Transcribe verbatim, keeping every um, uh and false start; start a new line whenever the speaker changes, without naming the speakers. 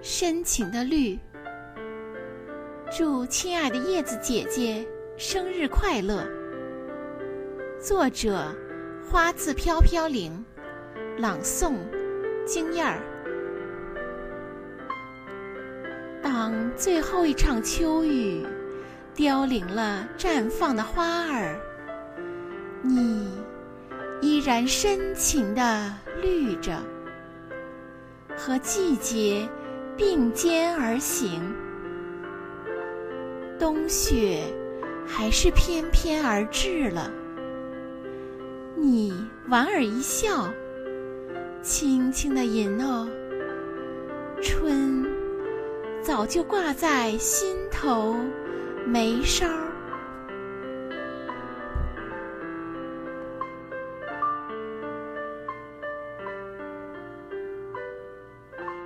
深情的绿。祝亲爱的叶子姐姐生日快乐。作者：花自飘飘零，朗诵：经燕儿。当最后一场秋雨凋零了绽放的花儿，你依然深情地绿着，和季节并肩而行。冬雪还是翩翩而至了，你莞尔一笑，轻轻地吟哦，春早就挂在心头眉梢。